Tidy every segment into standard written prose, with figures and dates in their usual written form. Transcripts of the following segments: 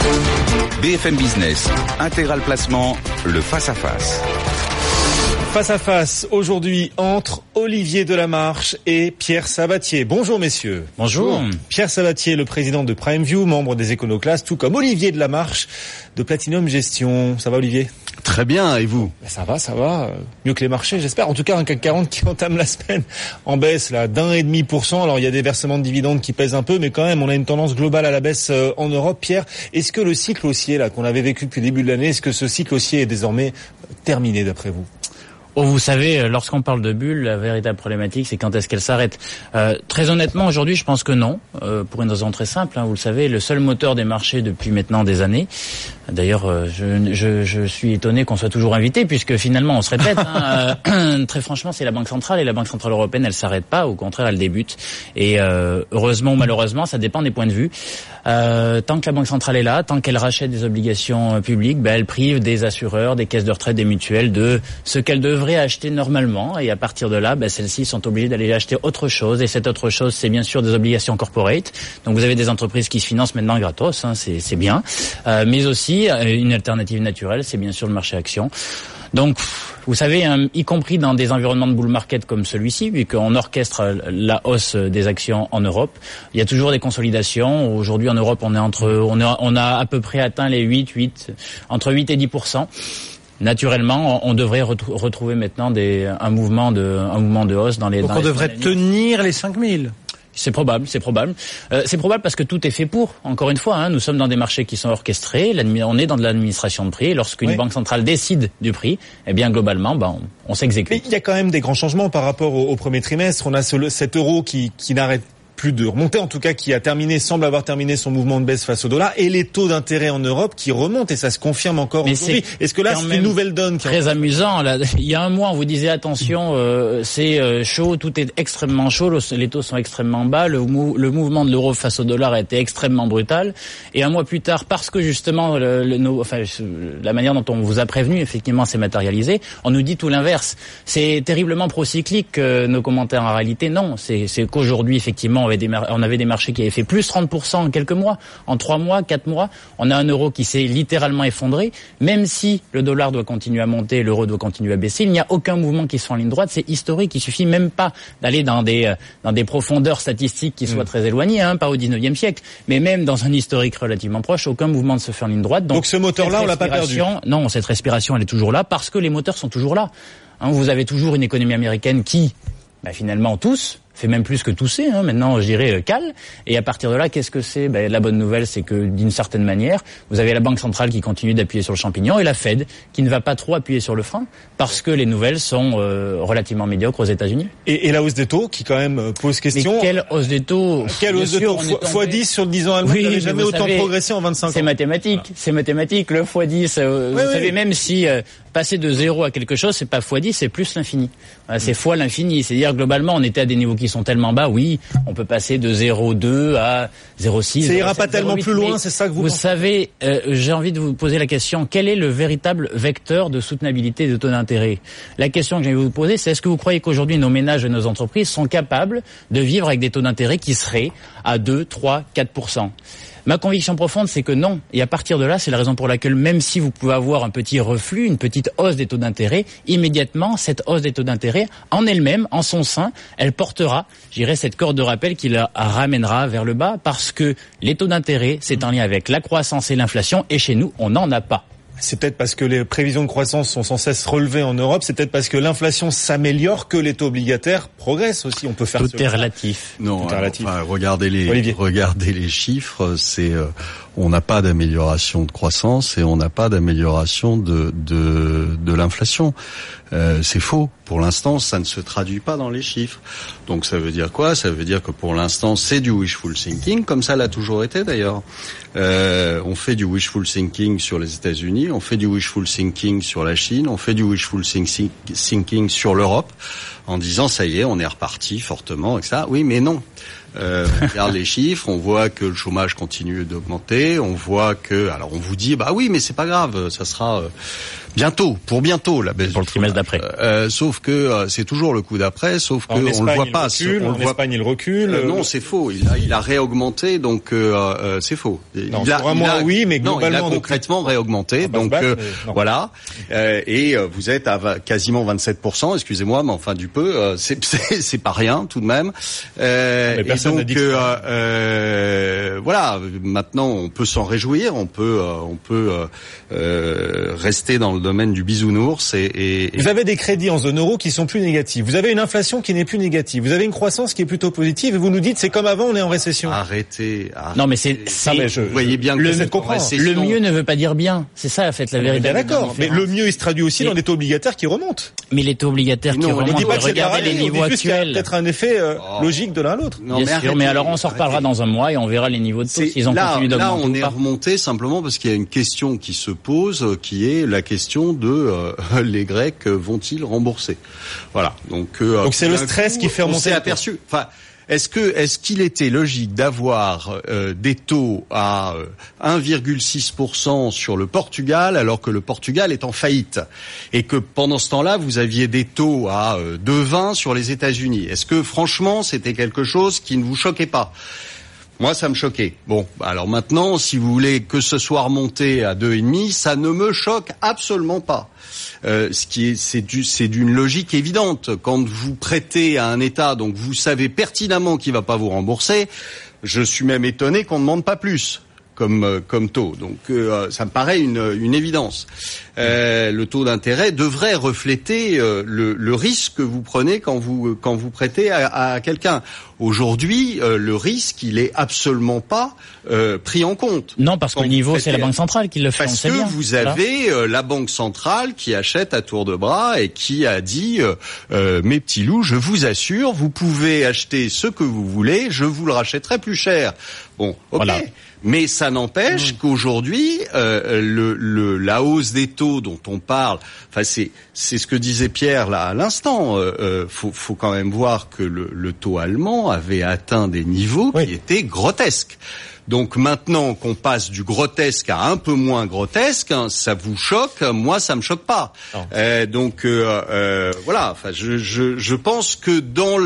BFM Business, Intégral Placement, le face-à-face. Face à face, aujourd'hui, entre Olivier Delamarche et Pierre Sabatier. Bonjour messieurs. Bonjour. Pierre Sabatier, le président de PrimeView, membre des Éconoclastes, tout comme Olivier Delamarche de Platinum Gestion. Ça va Olivier ? Très bien, et vous ? Ça va. Mieux que les marchés, j'espère. En tout cas, un CAC 40 qui entame la semaine en baisse là d'1,5%. Alors, il y a des versements de dividendes qui pèsent un peu, mais quand même, on a une tendance globale à la baisse en Europe. Pierre, est-ce que le cycle haussier là qu'on avait vécu depuis le début de l'année, est-ce que ce cycle haussier est désormais terminé d'après vous ? Oh, vous savez, lorsqu'on parle de bulle, la véritable problématique, c'est quand est-ce qu'elle s'arrête. Très honnêtement, aujourd'hui, je pense que non, pour une raison très simple. Vous le savez, le seul moteur des marchés depuis maintenant des années. D'ailleurs, je suis étonné qu'on soit toujours invité, puisque finalement, on se répète. Très franchement, c'est la Banque centrale, et la Banque centrale européenne, elle s'arrête pas. Au contraire, elle débute. Et heureusement ou malheureusement, ça dépend des points de vue. Tant que la Banque centrale est là, tant qu'elle rachète des obligations publiques, elle prive des assureurs, des caisses de retraite, des mutuelles de ce qu'elles devraient acheter normalement, et à partir de là, celles-ci sont obligées d'aller acheter autre chose, et cette autre chose, c'est bien sûr des obligations corporate. Donc vous avez des entreprises qui se financent maintenant gratos, c'est bien, mais aussi une alternative naturelle, c'est bien sûr le marché action. Donc, vous savez, y compris dans des environnements de bull market comme celui-ci, puisqu'on orchestre la hausse des actions en Europe, il y a toujours des consolidations. Aujourd'hui, en Europe, on a à peu près atteint les entre 8 et 10%. Naturellement, on devrait retrouver maintenant un mouvement de hausse dans les. Donc on devrait tenir les 5000. C'est probable. C'est probable parce que tout est fait pour. Encore une fois, nous sommes dans des marchés qui sont orchestrés. On est dans de l'administration de prix. Lorsqu'une banque centrale décide du prix, globalement, on s'exécute. Mais il y a quand même des grands changements par rapport au premier trimestre. On a cet euro qui n'arrête plus de remonter, en tout cas, qui semble avoir terminé son mouvement de baisse face au dollar, et les taux d'intérêt en Europe qui remontent, et ça se confirme encore aujourd'hui. Est-ce que là, c'est une nouvelle donne très amusant, là. Il y a un mois, on vous disait, attention, c'est chaud, tout est extrêmement chaud, les taux sont extrêmement bas, le mouvement de l'euro face au dollar a été extrêmement brutal, et un mois plus tard, parce que justement, la manière dont on vous a prévenu, effectivement, s'est matérialisé, on nous dit tout l'inverse. C'est terriblement procyclique, nos commentaires. En réalité, non. C'est qu'aujourd'hui, effectivement, on avait des marchés qui avaient fait plus 30% en quelques mois, en 3 mois, 4 mois. On a un euro qui s'est littéralement effondré. Même si le dollar doit continuer à monter, l'euro doit continuer à baisser, il n'y a aucun mouvement qui se fait en ligne droite. C'est historique. Il suffit même pas d'aller dans des profondeurs statistiques qui soient très éloignées, pas au 19e siècle, mais même dans un historique relativement proche, aucun mouvement ne se fait en ligne droite. Donc ce moteur-là, on l'a pas perdu. Non, cette respiration, elle est toujours là parce que les moteurs sont toujours là. Vous avez toujours une économie américaine qui, finalement, fait même plus que tousser, maintenant je dirais cale, et à partir de là, qu'est-ce que c'est ? La bonne nouvelle, c'est que d'une certaine manière, vous avez la Banque centrale qui continue d'appuyer sur le champignon, et la Fed qui ne va pas trop appuyer sur le frein, parce que les nouvelles sont relativement médiocres aux États-Unis. Et la hausse des taux qui quand même pose question. Mais quelle hausse des taux ? Quelle hausse des taux ? x10 sur le 10 ans allemand, il n'avait jamais autant progressé en 25 ans. C'est mathématique, le x10, vous savez, même si passer de 0 à quelque chose, c'est pas x10, c'est plus l'infini. C'est fois l'infini, c'est-à-dire globalement, on était à des niveaux qui sont tellement bas, oui, on peut passer de 0,2 à 0,6. Ça ira pas tellement plus loin, c'est ça que vous pensez ? Vous savez, j'ai envie de vous poser la question, quel est le véritable vecteur de soutenabilité des taux d'intérêt ? La question que j'ai envie de vous poser, c'est est-ce que vous croyez qu'aujourd'hui nos ménages et nos entreprises sont capables de vivre avec des taux d'intérêt qui seraient à 2, 3, 4%? Ma conviction profonde, c'est que non. Et à partir de là, c'est la raison pour laquelle, même si vous pouvez avoir un petit reflux, une petite hausse des taux d'intérêt, immédiatement, cette hausse des taux d'intérêt, en elle-même, en son sein, elle portera, je dirais, cette corde de rappel qui la ramènera vers le bas, parce que les taux d'intérêt, c'est en lien avec la croissance et l'inflation, et chez nous, on n'en a pas. C'est peut-être parce que les prévisions de croissance sont sans cesse relevées en Europe. C'est peut-être parce que l'inflation s'améliore que les taux obligataires progressent aussi. On peut faire tout est relatif. Non, regardez les chiffres. On n'a pas d'amélioration de croissance et on n'a pas d'amélioration de l'inflation. C'est faux. Pour l'instant, ça ne se traduit pas dans les chiffres. Donc ça veut dire quoi ? Ça veut dire que pour l'instant, c'est du wishful thinking, comme ça l'a toujours été d'ailleurs. On fait du wishful thinking sur les États-Unis, on fait du wishful thinking sur la Chine, on fait du wishful thinking sur l'Europe, en disant ça y est, on est reparti fortement, etc. Oui, mais non. On regarde les chiffres, on voit que le chômage continue d'augmenter, on voit que, alors on vous dit, oui, mais c'est pas grave, ça sera Bientôt, la baisse pour le trimestre d'après. Sauf que c'est toujours le coup d'après, sauf que on le voit pas. En Espagne, il recule. Non, c'est faux. Il a réaugmenté, donc c'est faux. Oui, mais globalement, il a concrètement réaugmenté. Donc voilà. Et vous êtes à quasiment 27%. Excusez-moi, mais enfin du peu, c'est pas rien tout de même. Mais personne n'a dit que voilà. Maintenant, on peut s'en réjouir. On peut rester dans le domaine du bisounours et vous avez des crédits en zone euro qui sont plus négatifs. Vous avez une inflation qui n'est plus négative. Vous avez une croissance qui est plutôt positive et vous nous dites c'est comme avant, on est en récession. Arrêtez. Non mais vous voyez bien que le mieux ne veut pas dire bien. C'est ça en fait la vérité. D'accord, mais le mieux il se traduit aussi dans des taux obligataires qui remontent. Mais les taux obligataires qui remontent, regardez les niveaux actuels. Peut-être un effet logique de l'un à l'autre. Bien sûr, mais alors on s'en reparlera dans un mois et on verra les niveaux de taux s'ils ont continué d'augmenter. Là, on est remonté simplement parce qu'il y a une question qui se pose, qui est la question de les Grecs vont-ils rembourser. Voilà. Donc c'est le stress qui fait remonter. On s'est aperçu. Enfin, est-ce qu'il était logique d'avoir des taux à 1,6% sur le Portugal alors que le Portugal est en faillite et que pendant ce temps-là vous aviez des taux à 2,20 sur les États-Unis? Est-ce que franchement c'était quelque chose qui ne vous choquait pas? Moi, ça me choquait. Bon, alors maintenant, si vous voulez que ce soit remonté à 2,5, ça ne me choque absolument pas. C'est d'une logique évidente. Quand vous prêtez à un État, donc vous savez pertinemment qu'il va pas vous rembourser, je suis même étonné qu'on ne demande pas plus comme taux. Donc ça me paraît une évidence. Le taux d'intérêt devrait refléter le risque que vous prenez quand vous prêtez à quelqu'un. Aujourd'hui, le risque, il est absolument pas pris en compte. Non, parce que le niveau, c'est la Banque centrale qui le fait. Parce que vous avez la Banque centrale qui achète à tour de bras et qui a dit mes petits loups, je vous assure, vous pouvez acheter ce que vous voulez, je vous le rachèterai plus cher. Bon, ok. Voilà. Mais ça n'empêche qu'aujourd'hui, la hausse des taux dont on parle, enfin c'est ce que disait Pierre là à l'instant. Faut quand même voir que le taux allemand avait atteint des niveaux qui étaient grotesques. Donc maintenant qu'on passe du grotesque à un peu moins grotesque, ça vous choque? Moi, ça me choque pas. Voilà. Enfin, je pense que dans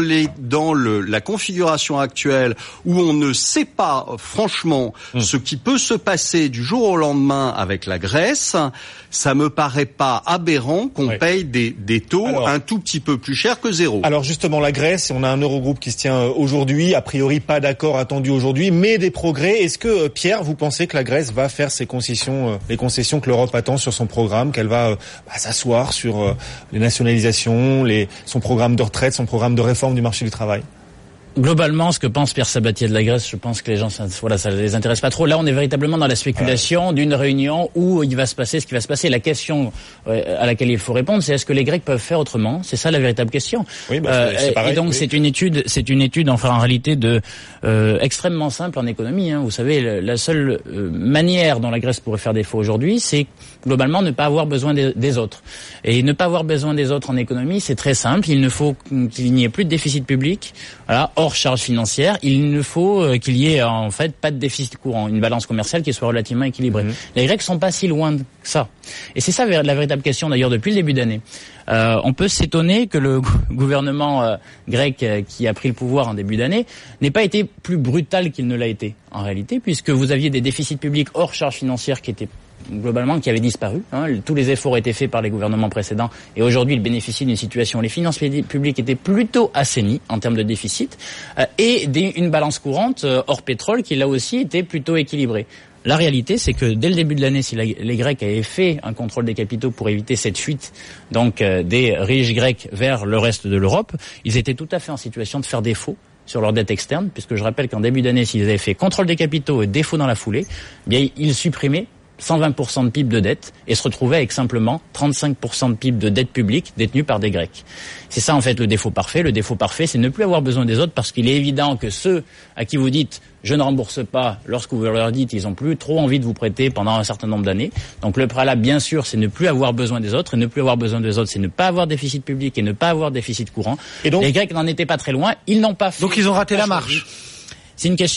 la configuration actuelle où on ne sait pas franchement ce qui peut se passer du jour au lendemain avec la Grèce, ça me paraît pas aberrant qu'on paye des taux un tout petit peu plus cher que zéro. Alors justement, la Grèce, on a un Eurogroupe qui se tient aujourd'hui, a priori pas d'accord attendu aujourd'hui, mais des progrès. Est-ce que, Pierre, vous pensez que la Grèce va faire ses concessions, les concessions que l'Europe attend sur son programme, qu'elle va s'asseoir sur les nationalisations, son programme de retraite, son programme de réforme du marché du travail? Globalement, ce que pense Pierre Sabatier de la Grèce, je pense que les gens, ça les intéresse pas trop. Là, on est véritablement dans la spéculation d'une réunion où il va se passer ce qui va se passer. La question à laquelle il faut répondre, c'est est-ce que les Grecs peuvent faire autrement? C'est ça la véritable question. Oui, c'est pareil. Et donc, c'est une étude, enfin, en réalité, extrêmement simple en économie. Vous savez, la seule manière dont la Grèce pourrait faire défaut aujourd'hui, c'est globalement ne pas avoir besoin des autres. Et ne pas avoir besoin des autres en économie, c'est très simple. Il ne faut qu'il n'y ait plus de déficit public. Voilà. Hors charge financière, il ne faut qu'il y ait en fait pas de déficit courant, une balance commerciale qui soit relativement équilibrée. Les Grecs sont pas si loin de ça. Et c'est ça la véritable question d'ailleurs depuis le début d'année. On peut s'étonner que le gouvernement grec qui a pris le pouvoir en début d'année n'ait pas été plus brutal qu'il ne l'a été en réalité, puisque vous aviez des déficits publics hors charge financière qui étaient globalement qui avait disparu. Tous les efforts étaient faits par les gouvernements précédents et aujourd'hui ils bénéficient d'une situation où les finances publiques étaient plutôt assainies en termes de déficit et une balance courante hors pétrole qui là aussi était plutôt équilibrée. La réalité, c'est que dès le début de l'année, si les Grecs avaient fait un contrôle des capitaux pour éviter cette fuite donc des riches Grecs vers le reste de l'Europe, ils étaient tout à fait en situation de faire défaut sur leur dette externe, puisque je rappelle qu'en début d'année, s'ils avaient fait contrôle des capitaux et défaut dans la foulée, bien ils supprimaient 120% de PIB de dette et se retrouvaient avec simplement 35% de PIB de dette publique détenue par des Grecs. C'est ça en fait le défaut parfait. Le défaut parfait, c'est ne plus avoir besoin des autres parce qu'il est évident que ceux à qui vous dites « je ne rembourse pas », lorsque vous leur dites ils ont plus trop envie de vous prêter pendant un certain nombre d'années. Donc le préalable, bien sûr, c'est ne plus avoir besoin des autres et ne plus avoir besoin des autres, c'est ne pas avoir déficit public et ne pas avoir déficit courant. Et donc, les Grecs n'en étaient pas très loin, ils n'ont pas fait. Donc ils ont raté la marche. C'est une question.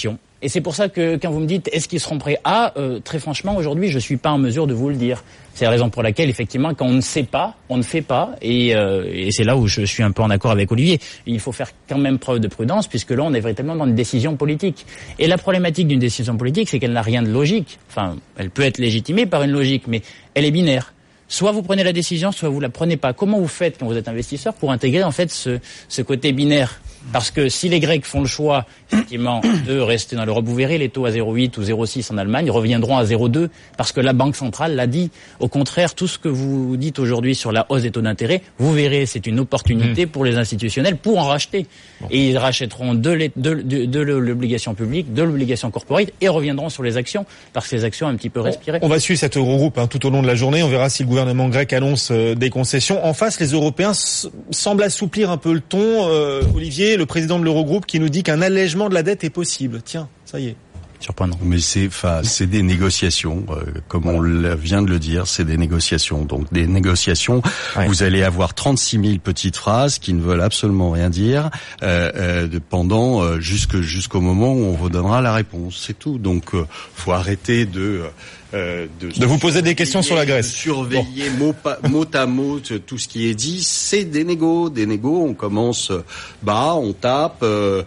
Et c'est pour ça que quand vous me dites est-ce qu'ils seront prêts très franchement, aujourd'hui, je suis pas en mesure de vous le dire. C'est la raison pour laquelle, effectivement, quand on ne sait pas, on ne fait pas. Et c'est là où je suis un peu en accord avec Olivier. Il faut faire quand même preuve de prudence, puisque là, on est véritablement dans une décision politique. Et la problématique d'une décision politique, c'est qu'elle n'a rien de logique. Enfin, elle peut être légitimée par une logique, mais elle est binaire. Soit vous prenez la décision, soit vous la prenez pas. Comment vous faites quand vous êtes investisseur pour intégrer en fait ce côté binaire ? Parce que si les Grecs font le choix, effectivement, de rester dans l'Europe, vous verrez les taux à 0,8 ou 0,6 en Allemagne reviendront à 0,2 parce que la Banque centrale l'a dit. Au contraire, tout ce que vous dites aujourd'hui sur la hausse des taux d'intérêt, vous verrez, c'est une opportunité pour les institutionnels pour en racheter. Et ils rachèteront de l'obligation publique, de l'obligation corporate et reviendront sur les actions parce que les actions ont un petit peu respiré. On va suivre cet Eurogroupe tout au long de la journée. On verra si le gouvernement grec annonce des concessions. En face, les Européens semblent assouplir un peu le ton. Olivier, le président de l'Eurogroupe, qui nous dit qu'un allègement de la dette est possible. Tiens, ça y est. Surprenant. Mais c'est des négociations, comme on vient de le dire, c'est des négociations. Donc des négociations, vous allez avoir 36 000 petites phrases qui ne veulent absolument rien dire pendant jusqu'au moment où on vous donnera la réponse. C'est tout. Donc faut arrêter de vous poser des questions sur la Grèce. Surveiller mot à mot tout ce qui est dit. C'est des négos. On commence bas, on tape,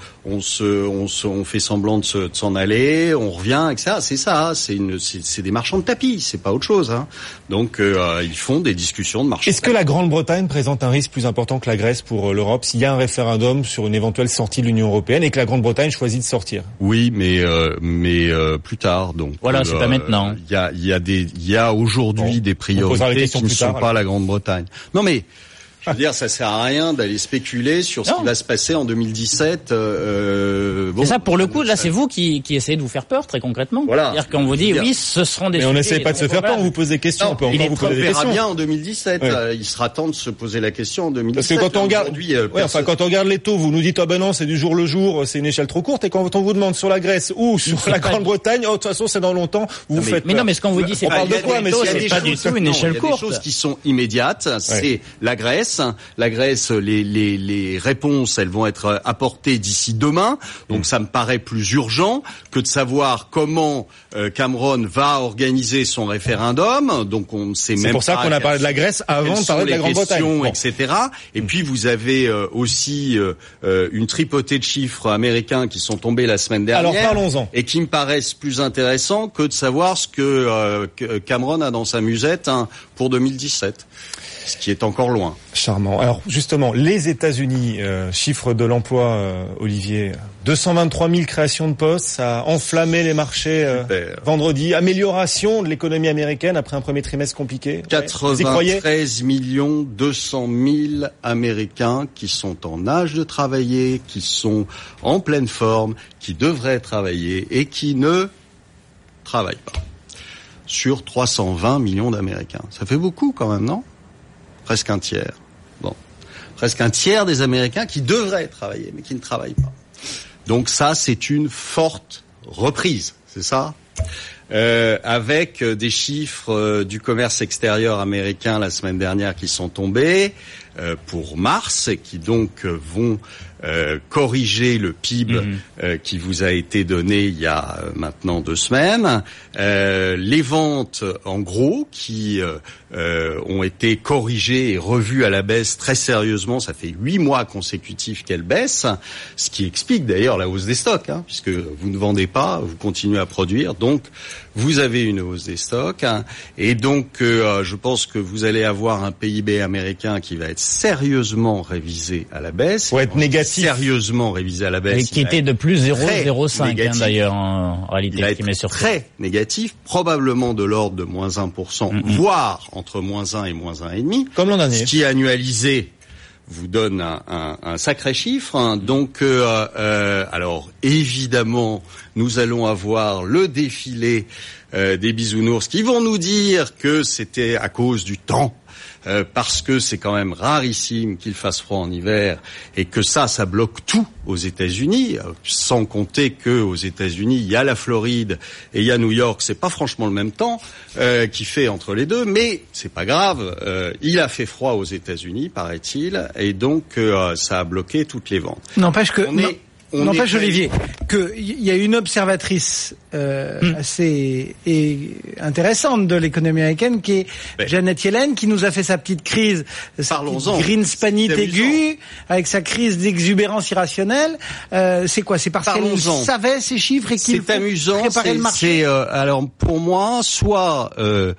on fait semblant de s'en aller, on revient, etc. C'est ça. C'est des marchands de tapis. C'est pas autre chose. Donc ils font des discussions de marchands. Est-ce que la Grande-Bretagne présente un risque plus important que la Grèce pour l'Europe s'il y a un référendum sur une éventuelle sortie de l'Union européenne et que la Grande-Bretagne choisit de sortir? Oui, mais plus tard. Donc voilà, c'est pas maintenant. Il y a aujourd'hui des priorités qui ne sont pas la Grande-Bretagne. Non mais, je veux dire, ça sert à rien d'aller spéculer sur ce qui va se passer en 2017. C'est ça, pour le coup, là, c'est vous qui essayez de vous faire peur, très concrètement. Voilà. C'est-à-dire qu'on vous dit, oui, ce seront des sujets. Mais on n'essaie pas de se faire peur, on vous pose des questions. Non, on verra bien en 2017. Ouais. Il sera temps de se poser la question en 2017. Parce que quand on regarde les taux, vous nous dites, non, c'est du jour le jour, c'est une échelle trop courte. Et quand on vous demande sur la Grèce ou sur la Grande-Bretagne, de toute façon, c'est dans longtemps, vous faites. Mais non, mais ce qu'on vous dit, c'est pas de quoi, mais c'est pas du tout une échelle courte. Il y a des choses qui sont immédiates. C'est la Grèce. La Grèce, les réponses, elles vont être apportées d'ici demain. Donc ça me paraît plus urgent que de savoir comment Cameron va organiser son référendum. Donc on ne sait même pas. C'est pour ça qu'on a parlé de la Grèce avant de parler de la Grande-Bretagne, etc. Et puis vous avez aussi une tripotée de chiffres américains qui sont tombés la semaine dernière. Alors parlons-en. Et qui me paraissent plus intéressants que de savoir ce que Cameron a dans sa musette pour 2017. Ce qui est encore loin. Charmant. Alors justement, les États-Unis, chiffre de l'emploi, Olivier, 223 000 créations de postes, ça a enflammé les marchés vendredi. Amélioration de l'économie américaine après un premier trimestre compliqué. 93 200 000 Américains qui sont en âge de travailler, qui sont en pleine forme, qui devraient travailler et qui ne travaillent pas. Sur 320 millions d'Américains. Ça fait beaucoup quand même, non ? Presque un tiers. Presque un tiers des Américains qui devraient travailler, mais qui ne travaillent pas. Donc ça, c'est une forte reprise, c'est ça ? Avec des chiffres du commerce extérieur américain la semaine dernière qui sont tombés pour mars, et qui donc vont corriger le PIB qui vous a été donné il y a maintenant 2 semaines. Les ventes, en gros, qui ont été corrigées et revues à la baisse très sérieusement. Ça fait 8 mois consécutifs qu'elles baissent, ce qui explique d'ailleurs la hausse des stocks, puisque vous ne vendez pas, vous continuez à produire, donc vous avez une hausse des stocks. Et donc, je pense que vous allez avoir un PIB américain qui va être sérieusement révisé à la baisse. Pour être négatif. Sérieusement révisé à la baisse. Et qui était de plus 0,05 d'ailleurs en réalité. Il va être très négatif, probablement de l'ordre de moins 1%, voire entre moins 1 et moins 1,5. Comme l'an dernier. Ce qui est annualisé vous donne un sacré chiffre. Donc, alors évidemment, nous allons avoir le défilé des bisounours qui vont nous dire que c'était à cause du temps. Parce que c'est quand même rarissime qu'il fasse froid en hiver et que ça bloque tout aux États-Unis, sans compter que aux États-Unis il y a la Floride et il y a New York, c'est pas franchement le même temps qui fait entre les deux, mais c'est pas grave, il a fait froid aux États-Unis, paraît-il, et donc ça a bloqué toutes les ventes. N'empêche que n'empêche, Olivier, qu'il y a une observatrice assez intéressante de l'économie américaine qui est Janet Yellen, qui nous a fait sa petite crise, sa petite Greenspanite aiguë, avec sa crise d'exubérance irrationnelle. C'est quoi? C'est parce qu'elle savait ces chiffres et qu'il faut préparer le marché. Alors pour moi, soit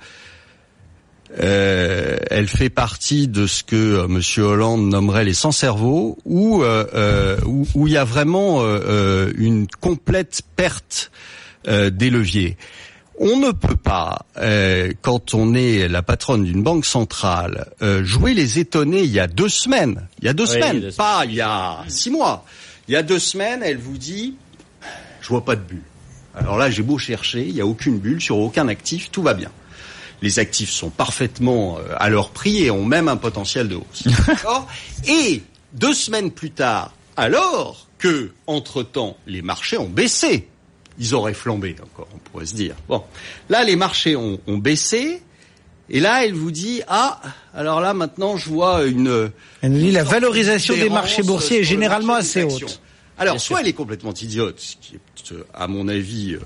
elle fait partie de ce que Monsieur Hollande nommerait les sans-cerveau, ou il y a vraiment une complète perte des leviers. On ne peut pas, quand on est la patronne d'une banque centrale, jouer les étonnés il y a 2 semaines. Il y a 2 semaines, pas il y a 6 mois. Il y a 2 semaines, elle vous dit « je vois pas de bulle ». Alors là, j'ai beau chercher, il n'y a aucune bulle sur aucun actif, tout va bien. Les actifs sont parfaitement à leur prix et ont même un potentiel de hausse. D'accord ? Et 2 semaines plus tard, alors que, entre-temps, les marchés ont baissé, ils auraient flambé encore, on pourrait se dire. Bon, là, les marchés ont baissé, et là, elle vous dit, alors là, maintenant, je vois elle dit la valorisation des marchés boursiers est généralement assez haute. Alors, soit elle est complètement idiote, ce qui est, à mon avis,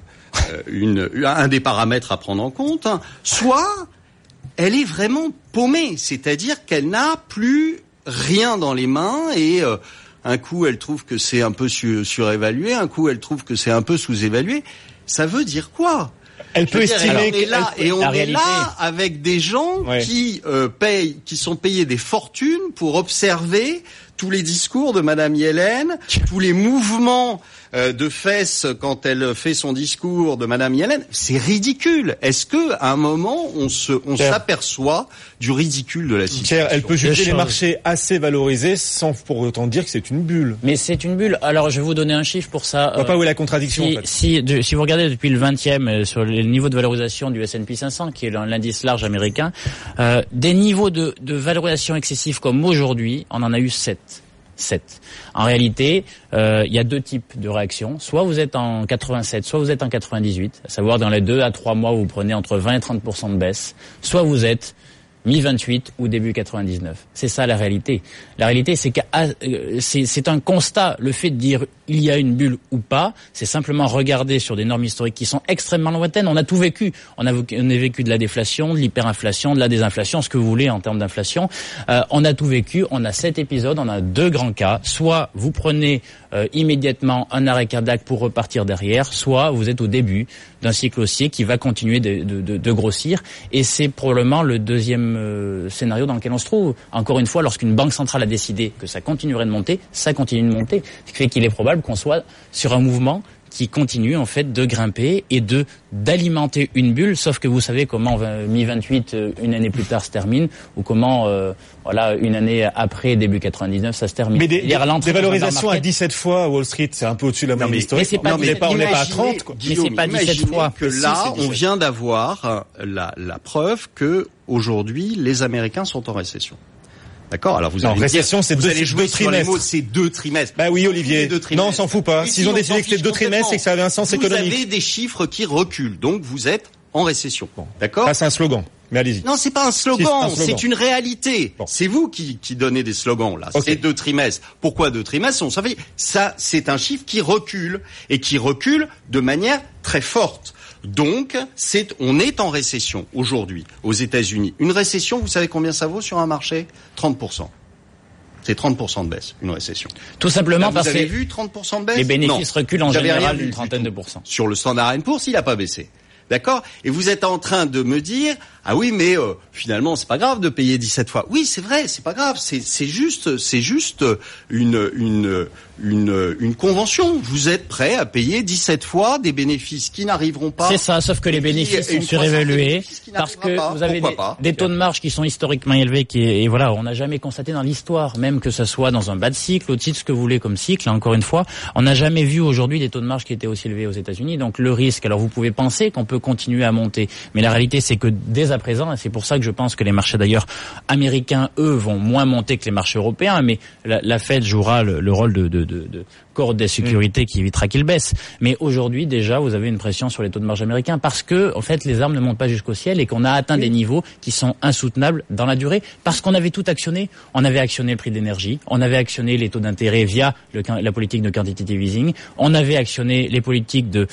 un des paramètres à prendre en compte, soit elle est vraiment paumée, c'est-à-dire qu'elle n'a plus rien dans les mains et un coup elle trouve que c'est un peu surévalué, un coup elle trouve que c'est un peu sous-évalué. Ça veut dire quoi? Elle peut estimer on est là avec des gens qui sont payés des fortunes pour observer tous les discours de Madame Yellen, tous les mouvements de fesses quand elle fait son discours de Madame Yellen. C'est ridicule. Est-ce que à un moment on s'aperçoit du ridicule de la situation? Elle peut juger les marchés assez valorisés sans pour autant dire que c'est une bulle. Mais c'est une bulle. Alors je vais vous donner un chiffre pour ça. Je vois pas où est la contradiction. Si vous regardez depuis le 20e sur les niveaux de valorisation du S&P 500, qui est l'indice large américain, des niveaux de valorisation excessifs comme aujourd'hui, on en a eu 7. En réalité, il y a 2 types de réactions. Soit vous êtes en 87, soit vous êtes en 98, à savoir dans les 2 à 3 mois, vous prenez entre 20 et 30% de baisse. Soit vous êtes mi-28 ou début 99. C'est ça la réalité. La réalité, c'est que c'est un constat. Le fait de dire il y a une bulle ou pas, c'est simplement regarder sur des normes historiques qui sont extrêmement lointaines. On a tout vécu. On a vécu de la déflation, de l'hyperinflation, de la désinflation, ce que vous voulez en termes d'inflation. On a tout vécu. On a 7 épisodes. On a 2 grands cas. Soit vous prenez immédiatement un arrêt cardiaque pour repartir derrière, soit vous êtes au début d'un cycle haussier qui va continuer de grossir. Et c'est probablement le deuxième scénario dans lequel on se trouve. Encore une fois, lorsqu'une banque centrale a décidé que ça continuerait de monter, ça continue de monter. Ce qui fait qu'il est probable qu'on soit sur un mouvement qui continue en fait de grimper et d'alimenter une bulle, sauf que vous savez comment mi-28 une année plus tard se termine, ou comment une année après début 99 ça se termine. Mais des valorisations à 17 fois à Wall Street, c'est un peu au-dessus de la moyenne historique. Mais on n'est pas à 30 quoi. Guillaume, mais c'est pas 17 fois que là on vient d'avoir la preuve que aujourd'hui les Américains sont en récession. D'accord. Alors vous allez récession, c'est 2 trimestres. C'est 2 trimestres. Bah oui, Olivier. Non, on s'en fout pas. S'ils ont décidé que c'était 2 trimestres, c'est que ça avait un sens économique. Vous avez des chiffres qui reculent, donc vous êtes en récession. D'accord. Ça, c'est un slogan. Mais allez-y. Non, c'est pas un slogan, c'est une réalité. Bon. C'est vous qui donnez des slogans là. Okay. C'est 2 trimestres. Pourquoi 2 trimestres? On savait. Ça, c'est un chiffre qui recule et qui recule de manière très forte. Donc, on est en récession aujourd'hui aux États-Unis. Une récession, vous savez combien ça vaut sur un marché? 30%. C'est 30% de baisse, une récession. Tout simplement là, parce que vous avez vu 30% de baisse? Les bénéfices reculent en général d'une trentaine de pourcents. Sur le Standard & Poor's, il n'a pas baissé. D'accord? Et vous êtes en train de me dire, ah oui, mais finalement, c'est pas grave de payer 17 fois. Oui, c'est vrai, c'est pas grave. C'est juste une convention. Vous êtes prêt à payer 17 fois des bénéfices qui n'arriveront pas. C'est ça, sauf que les bénéfices sont surévalués parce que vous avez des taux de marge qui sont historiquement élevés et voilà, on n'a jamais constaté dans l'histoire, même que ce soit dans un bas de cycle, au titre ce que vous voulez comme cycle, encore une fois, on n'a jamais vu aujourd'hui des taux de marge qui étaient aussi élevés aux États-Unis. Donc le risque, alors vous pouvez penser qu'on peut continuer à monter. Mais la réalité, c'est que dès à présent, et c'est pour ça que je pense que les marchés d'ailleurs américains, eux, vont moins monter que les marchés européens, mais la Fed jouera le rôle de corde de sécurité qui évitera qu'ils baissent. Mais aujourd'hui, déjà, vous avez une pression sur les taux de marge américains parce que, en fait, les armes ne montent pas jusqu'au ciel et qu'on a atteint des niveaux qui sont insoutenables dans la durée parce qu'on avait tout actionné. On avait actionné le prix de l'énergie, on avait actionné les taux d'intérêt via la politique de quantitative easing, on avait actionné les politiques de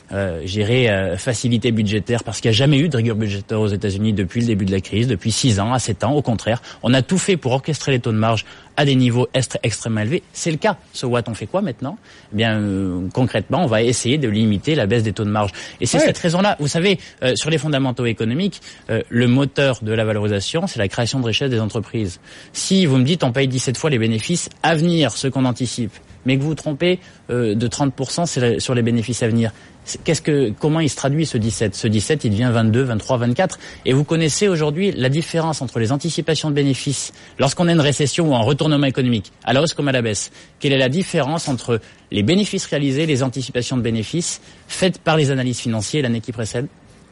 facilité budgétaire parce qu'il n'y a jamais eu de rigueur budgétaire aux États-Unis depuis le début de la crise, depuis 6 ans à 7 ans. Au contraire, on a tout fait pour orchestrer les taux de marge à des niveaux extrêmement élevés. C'est le cas. So what, on fait quoi maintenant ? Eh bien, concrètement, on va essayer de limiter la baisse des taux de marge. Et c'est cette raison-là. Vous savez, sur les fondamentaux économiques, le moteur de la valorisation, c'est la création de richesse des entreprises. Si vous me dites on paye 17 fois les bénéfices à venir, ceux qu'on anticipe, mais que vous vous trompez de 30% sur les bénéfices à venir, comment il se traduit ce 17 ? Ce 17, il devient 22, 23, 24. Et vous connaissez aujourd'hui la différence entre les anticipations de bénéfices lorsqu'on a une récession ou un retournement économique, à la hausse comme à la baisse. Quelle est la différence entre les bénéfices réalisés et les anticipations de bénéfices faites par les analystes financiers l'année qui précède ?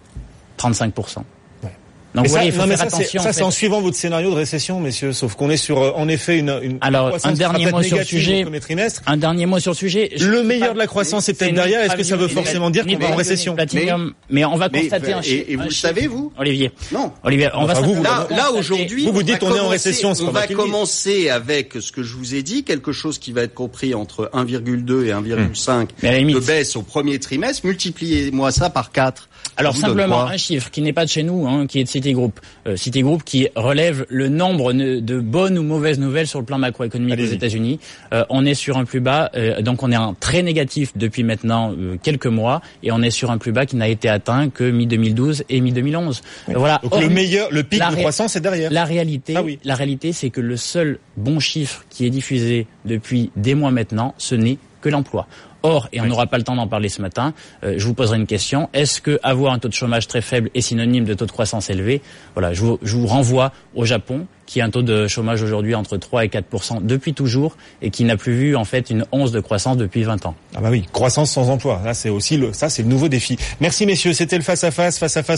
35%. Donc vous voyez, il faut faire attention. Ça, c'est en suivant votre scénario de récession, messieurs. Sauf qu'on est sur, en effet, alors, un dernier mot sur le sujet. Un dernier mot sur le sujet. Le meilleur de la croissance est peut-être derrière. Est-ce que ça veut forcément dire qu'on va en récession? Mais on va constater un chiffre. Et vous le savez, vous? Olivier. Non. Olivier, on va là, aujourd'hui. Vous dites on est en récession. On va commencer avec ce que je vous ai dit, quelque chose qui va être compris entre 1,2 et 1,5 de baisse au premier trimestre. Multipliez-moi ça par 4. Alors simplement un chiffre qui n'est pas de chez nous, qui est de Citigroup. Citigroup qui relève le nombre de bonnes ou mauvaises nouvelles sur le plan macroéconomique aux États-Unis. On est sur un plus bas, donc on est en très négatif depuis maintenant quelques mois, et on est sur un plus bas qui n'a été atteint que mi-2012 et mi-2011. Voilà. Donc le pic de croissance est derrière. La réalité, c'est que le seul bon chiffre qui est diffusé depuis des mois maintenant, ce n'est que l'emploi. Or, et on n'aura pas le temps d'en parler ce matin, je vous poserai une question. Est-ce que avoir un taux de chômage très faible est synonyme de taux de croissance élevé ? Voilà, je vous renvoie au Japon, qui a un taux de chômage aujourd'hui entre 3 et 4% depuis toujours, et qui n'a plus vu, en fait, une once de croissance depuis 20 ans. Ah bah oui, croissance sans emploi. Là, c'est aussi c'est le nouveau défi. Merci, messieurs. C'était le face à face.